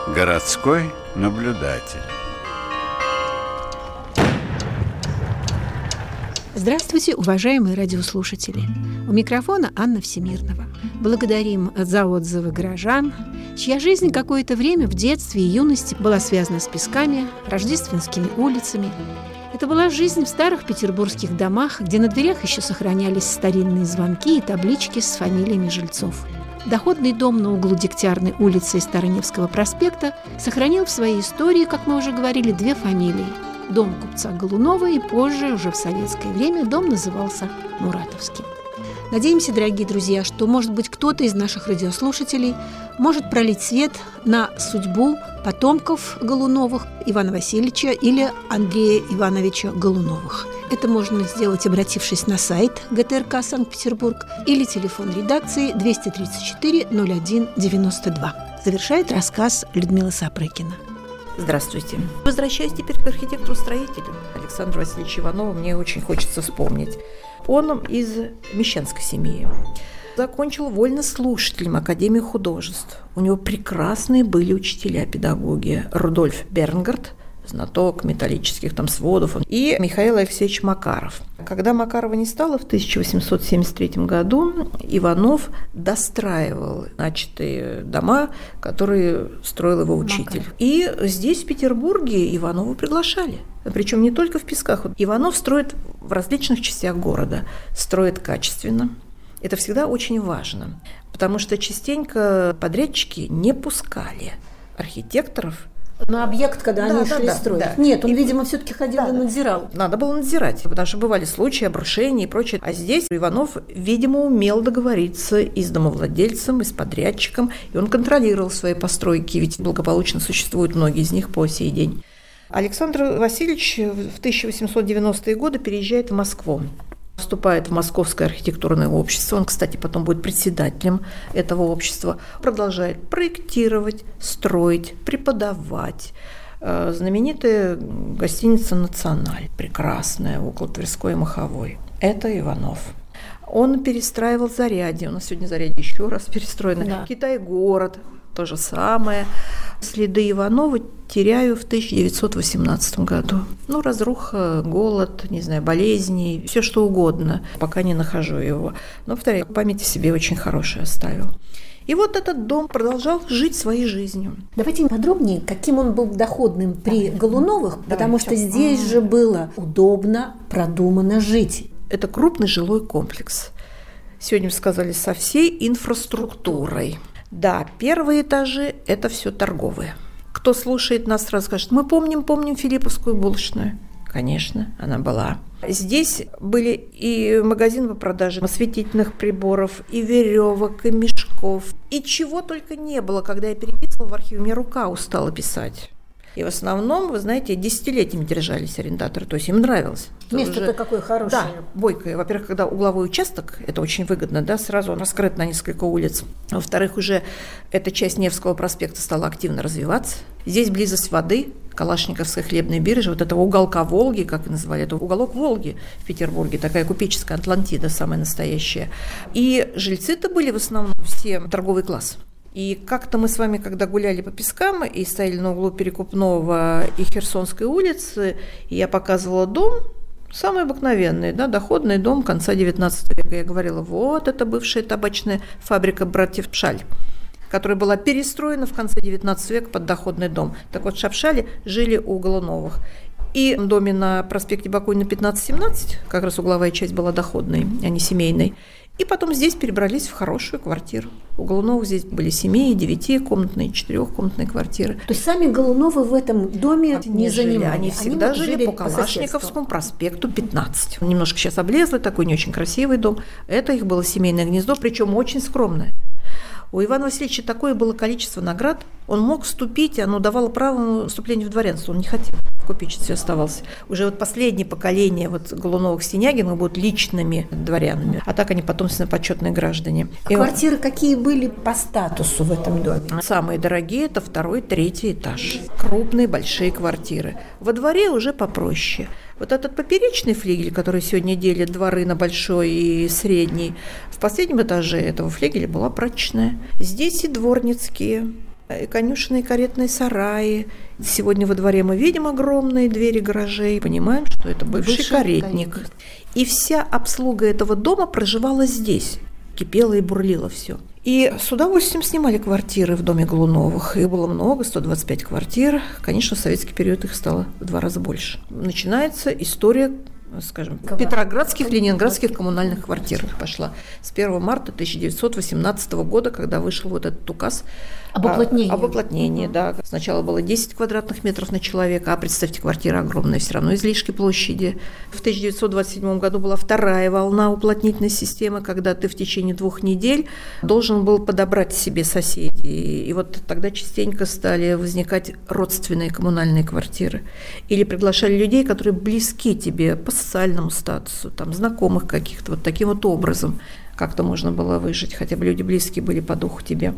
Городской наблюдатель. Здравствуйте, уважаемые радиослушатели! У микрофона Анна Всемирнова. Благодарим за отзывы горожан, чья жизнь какое-то время в детстве и юности была связана с песками, рождественскими улицами. Это была жизнь в старых петербургских домах, где на дверях еще сохранялись старинные звонки и таблички с фамилиями жильцов. Доходный дом на углу Дегтярной улицы и Староневского проспекта сохранил в своей истории, как мы уже говорили, две фамилии. Дом купца Голунова, и позже, уже в советское время, дом назывался Муратовским. Надеемся, дорогие друзья, что, может быть, кто-то из наших радиослушателей может пролить свет на судьбу потомков Голуновых, Ивана Васильевича или Андрея Ивановича Голуновых. Это можно сделать, обратившись на сайт ГТРК Санкт-Петербург или телефон редакции 234 01 92. Завершает рассказ Людмила Сапрыкина. Здравствуйте. Возвращаясь теперь к архитектору-строителю Александру Васильевичу Иванову, мне очень хочется вспомнить. Он из мещанской семьи. Закончил вольнослушателем Академии художеств. У него прекрасные были учителя-педагоги. Рудольф Бернгард, знаток металлических сводов, и Михаил Алексеевич Макаров. Когда Макарова не стало в 1873 году, Иванов достраивал начатые дома, которые строил его учитель. Макаров. И здесь, в Петербурге, Иванова приглашали. Причем не только в Песках. Иванов строит в различных частях города, строит качественно. Это всегда очень важно, потому что частенько подрядчики не пускали архитекторов на объект, когда они шли строить. Да. Нет, он, видимо, все-таки ходил и надзирал. Надо было надзирать, потому что бывали случаи обрушений и прочее. А здесь Иванов, видимо, умел договориться и с домовладельцем, и с подрядчиком, и он контролировал свои постройки, ведь благополучно существуют многие из них по сей день. Александр Васильевич в 1890-е годы переезжает в Москву. Вступает в Московское архитектурное общество. Он, кстати, потом будет председателем этого общества. Продолжает проектировать, строить, преподавать. Знаменитая гостиница «Националь», прекрасная, около Тверской и Маховой. Это Иванов. Он перестраивал Зарядье. У нас сегодня Зарядье еще раз перестроено. Да. Китай-город. То же самое. Следы Иванова теряю в 1918 году. Разруха, голод, болезни, все что угодно, пока не нахожу его. Но, повторяю, память о себе очень хорошая оставил. И вот этот дом продолжал жить своей жизнью. Давайте подробнее, каким он был доходным при Голуновых, потому что здесь же было удобно, продуманно жить. Это крупный жилой комплекс. Сегодня сказали, со всей инфраструктурой. Да, первые этажи – это все торговые. Кто слушает нас, сразу скажет, мы помним Филипповскую булочную. Конечно, она была. Здесь были и магазины по продаже осветительных приборов, и веревок, и мешков, и чего только не было. Когда я переписывала в архиве, мне рука устала писать. И в основном, вы знаете, десятилетиями держались арендаторы, то есть им нравилось. Место-то какое хорошее. Да, бойкое. Во-первых, когда угловой участок, это очень выгодно, сразу он раскрыт на несколько улиц. Во-вторых, уже эта часть Невского проспекта стала активно развиваться. Здесь близость воды, Калашниковская хлебная биржа, вот этого уголка Волги, как и называли, это уголок Волги в Петербурге, такая купеческая Атлантида, самая настоящая. И жильцы-то были в основном все торговый класс. И как-то мы с вами, когда гуляли по Пескам и стояли на углу Перекупного и Херсонской улицы, и я показывала дом, самый обыкновенный, доходный дом конца XIX века. Я говорила, вот это бывшая табачная фабрика братьев Пшаль, которая была перестроена в конце XIX века под доходный дом. Так вот, Шапшали жили у Голуновых. И в доме на проспекте Бакунина 15-17, как раз угловая часть была доходной, а не семейной. И потом здесь перебрались в хорошую квартиру. У Голуновых здесь были 7-, 9-комнатные, 4-комнатные квартиры. То есть сами Голуновы в этом доме не занимали? Они всегда жили по Калашниковскому проспекту 15. Немножко сейчас облезлый, такой не очень красивый дом. Это их было семейное гнездо, причем очень скромное. У Ивана Васильевича такое было количество наград, он мог вступить, оно давало право вступления в дворянство, он не хотел, в купечестве оставался. Уже последнее поколение Голуновых-Синягиных будут личными дворянами, а так они потомственно почетные граждане. Квартиры какие были по статусу в этом доме? Самые дорогие – это 2-й, 3-й этаж. Крупные, большие квартиры. Во дворе уже попроще. Вот этот поперечный флигель, который сегодня делит дворы на большой и средний, в последнем этаже этого флигеля была прачечная. Здесь и дворницкие, и конюшенные, и каретные сараи. Сегодня во дворе мы видим огромные двери гаражей, понимаем, что это бывший каретник. И вся обслуга этого дома проживала здесь. Кипело и бурлило все. И с удовольствием снимали квартиры в доме Голуновых. Их было много, 125 квартир. Конечно, в советский период их стало в 2 раза больше. Начинается история, скажем, петроградских, ленинградских коммунальных квартир пошла с 1 марта 1918 года, когда вышел вот этот указ об уплотнении. Об уплотнении, да. Сначала было 10 квадратных метров на человека, а представьте, квартира огромная, все равно излишки площади. В 1927 году была вторая волна уплотнительной системы, когда ты в течение 2 недель должен был подобрать себе соседей. И вот тогда частенько стали возникать родственные коммунальные квартиры. Или приглашали людей, которые близки тебе по социальному статусу, там, знакомых каких-то, вот таким вот образом как-то можно было выжить, хотя бы люди близкие были по духу тебе.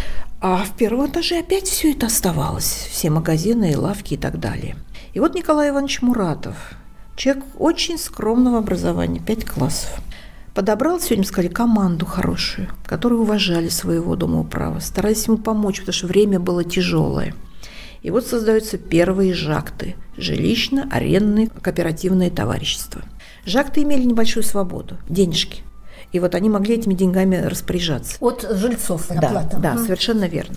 А в первом этаже опять все это оставалось, все магазины и лавки и так далее. И вот Николай Иванович Муратов, человек очень скромного образования, 5 классов, подобрал, сегодня сказали, команду хорошую, которые уважали своего домоуправа, старались ему помочь, потому что время было тяжелое. И вот создаются первые жакты – жилищно-арендные кооперативные товарищества. Жакты имели небольшую свободу, денежки. И вот они могли этими деньгами распоряжаться. От жильцов оплата. Да, совершенно верно.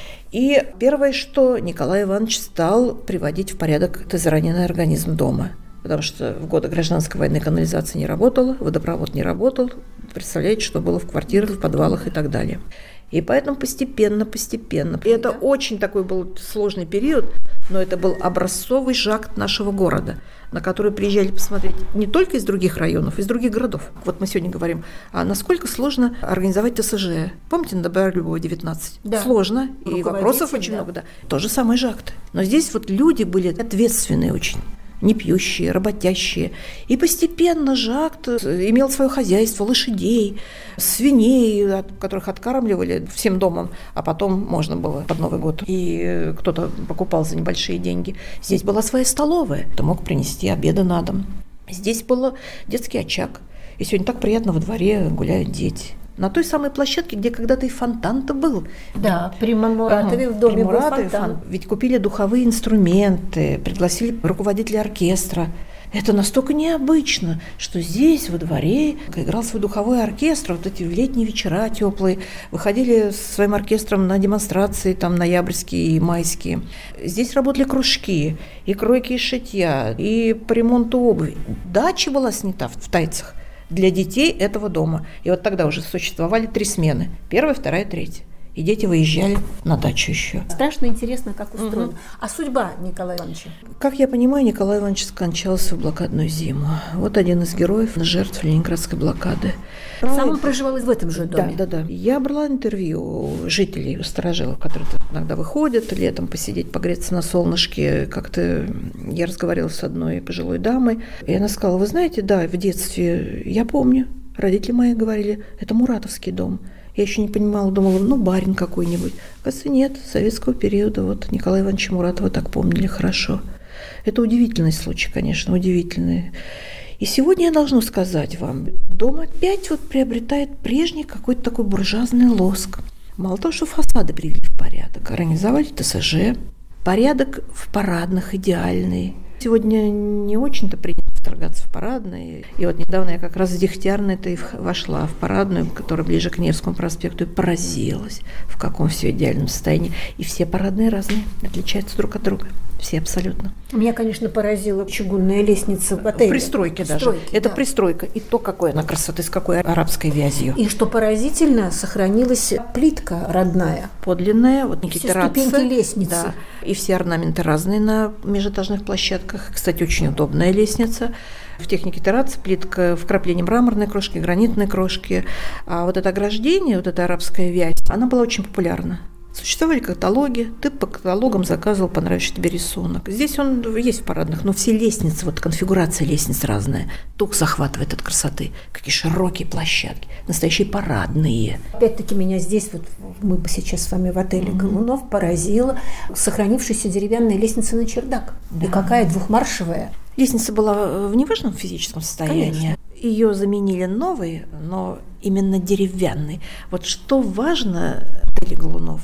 И первое, что Николай Иванович стал приводить в порядок израненный организм дома. Потому что в годы гражданской войны канализация не работала, водопровод не работал. Представляете, что было в квартирах, в подвалах и так далее. И поэтому постепенно. И это очень такой был сложный период, но это был образцовый жакт нашего города, на который приезжали посмотреть не только из других районов, из других городов. Вот мы сегодня говорим, а насколько сложно организовать ТСЖ. Помните, на Добролюбова 19? Да. Сложно, и вопросов очень много. Да. То же самое жакт. Но здесь вот люди были ответственные очень. Не пьющие, работящие. И постепенно жакт имел свое хозяйство, лошадей, свиней, которых откармливали всем домом, а потом можно было под Новый год. И кто-то покупал за небольшие деньги. Здесь была своя столовая, ты мог принести обеды на дом. Здесь был детский очаг. И сегодня так приятно во дворе гуляют дети. На той самой площадке, где когда-то и фонтан-то был. Да, при Муратове в доме был фонтан. Ведь купили духовые инструменты, пригласили руководителя оркестра. Это настолько необычно, что здесь, во дворе, играл свой духовой оркестр, вот эти летние вечера теплые, выходили со своим оркестром на демонстрации, там, ноябрьские и майские. Здесь работали кружки, и кройки, и шитья, и по ремонту обуви. Дача была снята в Тайцах для детей этого дома. И вот тогда уже существовали 3 смены. 1, 2, 3. И дети выезжали на дачу еще. Страшно интересно, как устроено. А судьба Николая Ивановича? Как я понимаю, Николай Иванович скончался в блокадную зиму. Вот один из героев, жертв Ленинградской блокады. Сам он проживал в этом же доме? Да. Я брала интервью у жителей, у старожилов, которые иногда выходят летом посидеть, погреться на солнышке. Как-то я разговаривала с одной пожилой дамой, и она сказала, вы знаете, да, в детстве, я помню, родители мои говорили, это Муратовский дом. Я еще не понимала, думала, барин какой-нибудь. Оказывается, нет, советского периода вот Николая Ивановича Муратова так помнили хорошо. Это удивительный случай, конечно, удивительный. И сегодня я должна сказать вам, дом опять вот приобретает прежний какой-то такой буржуазный лоск. Мало того, что фасады привели в порядок, организовали ТСЖ, порядок в парадных идеальный. Сегодня не очень-то принято вторгаться в парадные. И вот недавно я как раз с Дегтярной-то и вошла в парадную, которая ближе к Невскому проспекту, и поразилась, в каком все идеальном состоянии. И все парадные разные, отличаются друг от друга. Все абсолютно. Меня, конечно, поразила чугунная лестница в отеле. В пристройке даже. Это пристройка. И то, какой она красоты, с какой арабской вязью. И что поразительно, сохранилась плитка родная. Подлинная, вот никитарация. Все ступеньки лестницы. Да. И все орнаменты разные на межэтажных площадках. Кстати, очень удобная лестница. В технике террасы плитка, вкрапление мраморной крошки, гранитной крошки. А вот это ограждение, вот эта арабская вязь, она была очень популярна. Существовали каталоги, ты по каталогам заказывал понравившийся тебе рисунок. Здесь он есть в парадных, но все лестницы, вот конфигурация лестниц разная. Дух захватывает от красоты. Какие широкие площадки, настоящие парадные. Опять-таки меня здесь, вот мы сейчас с вами в отеле Голунов, поразила сохранившаяся деревянная лестница на чердак. Да. И какая двухмаршевая. Лестница была в неважном физическом состоянии. Конечно. Ее заменили новой, но именно деревянной. Вот что важно в отеле Голунов,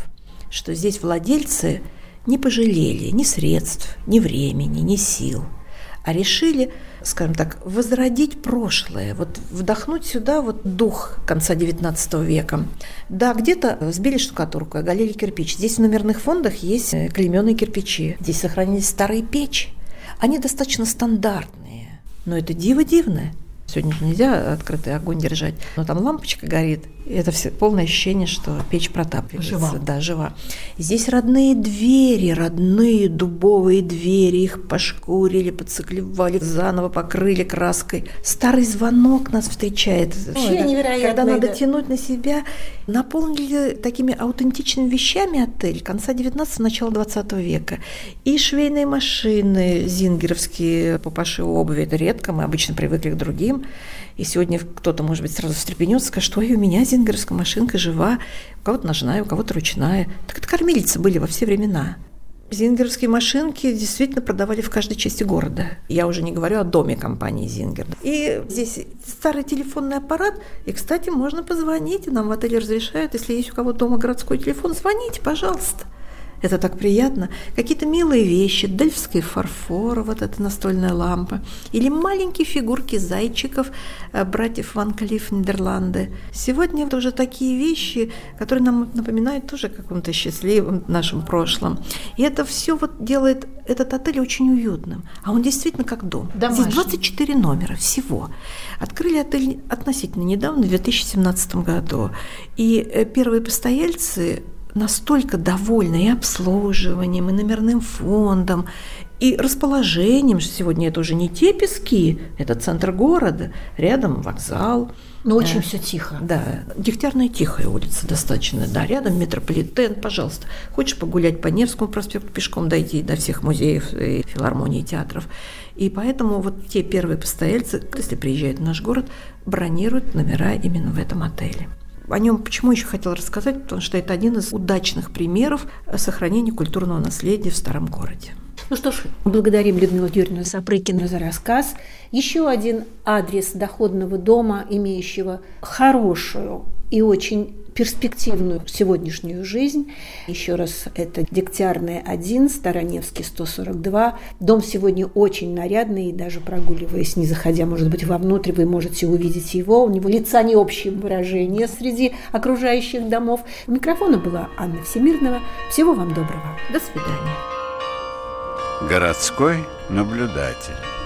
что здесь владельцы не пожалели ни средств, ни времени, ни сил, а решили, скажем так, возродить прошлое, вот вдохнуть сюда вот дух конца XIX века. Да, где-то сбили штукатурку, оголили кирпич. Здесь в номерных фондах есть клеймёные кирпичи. Здесь сохранились старые печи. Они достаточно стандартные, но это диво дивное. Сегодня же нельзя открытый огонь держать, но там лампочка горит, и это все полное ощущение, что печь протапливается. Жива. Да, жива. Здесь родные двери, родные дубовые двери, их пошкурили, подциклевали, заново покрыли краской. Старый звонок нас встречает. Вообще невероятно. Когда надо тянуть на себя. Наполнили такими аутентичными вещами отель конца 19-го, начала 20 века. И швейные машины зингеровские по пошиву обуви, это редко, мы обычно привыкли к другим. И сегодня кто-то, может быть, сразу встрепенется, скажет, что и у меня зингеровская машинка жива, у кого-то ножная, у кого-то ручная. Так это кормилицы были во все времена. Зингеровские машинки действительно продавали в каждой части города. Я уже не говорю о доме компании «Зингер». И здесь старый телефонный аппарат. И, кстати, можно позвонить. Нам в отеле разрешают, если есть у кого дома городской телефон, звоните, пожалуйста. Это так приятно. Какие-то милые вещи, дельфский фарфор, вот эта настольная лампа. Или маленькие фигурки зайчиков братьев Ван Клифф, Нидерланды. Сегодня это уже такие вещи, которые нам напоминают тоже о каком-то счастливом нашем прошлом. И это все вот делает этот отель очень уютным. А он действительно как дом. Домашний. Здесь 24 номера всего. Открыли отель относительно недавно, в 2017 году. И первые постояльцы настолько довольны и обслуживанием, и номерным фондом, и расположением, что сегодня это уже не те пески, это центр города, рядом вокзал. Но очень все тихо. Да, Дегтярная тихая улица достаточно, да, рядом метрополитен, пожалуйста. Хочешь погулять по Невскому проспекту, пешком дойти до всех музеев и филармоний, и театров. И поэтому вот те первые постояльцы, если приезжают в наш город, бронируют номера именно в этом отеле. О нем почему еще хотела рассказать, потому что это один из удачных примеров сохранения культурного наследия в старом городе. Ну что ж, благодарим Людмилу Юрьевну Сапрыкину за рассказ. Еще один адрес доходного дома, имеющего хорошую и очень перспективную сегодняшнюю жизнь. Еще раз, это Дегтярная 1, Староневский 142. Дом сегодня очень нарядный, и даже прогуливаясь, не заходя, может быть, вовнутрь, вы можете увидеть его. У него лица не общее выражение среди окружающих домов. У микрофона была Анна Всемирнова. Всего вам доброго. До свидания. Городской наблюдатель.